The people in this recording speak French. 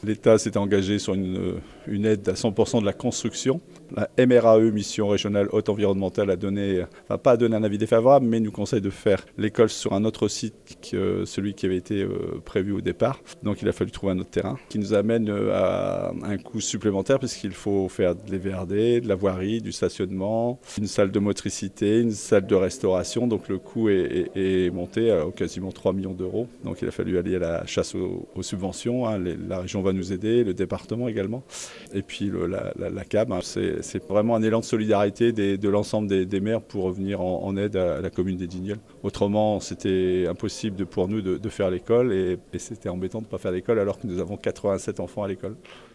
L'État s'était engagé sur une aide à 100% de la construction. La MRAE, Mission Régionale Haute Environnementale, pas a donné un avis défavorable, mais nous conseille de faire l'école sur un autre site que celui qui avait été prévu au départ. Donc il a fallu trouver un autre terrain, qui nous amène à un coût supplémentaire puisqu'il faut faire de l'EVRD, de la voirie, du stationnement, une salle de motricité, une salle de restauration. Donc le coût est monté à quasiment 3 millions d'euros. Donc il a fallu aller à la chasse aux subventions. La région va nous aider, le département également. Et puis la CAB, c'est vraiment un élan de solidarité de l'ensemble des maires pour venir en aide à la commune des Digneulles. Autrement, c'était impossible pour nous de faire l'école et c'était embêtant de ne pas faire l'école alors que nous avons 87 enfants à l'école.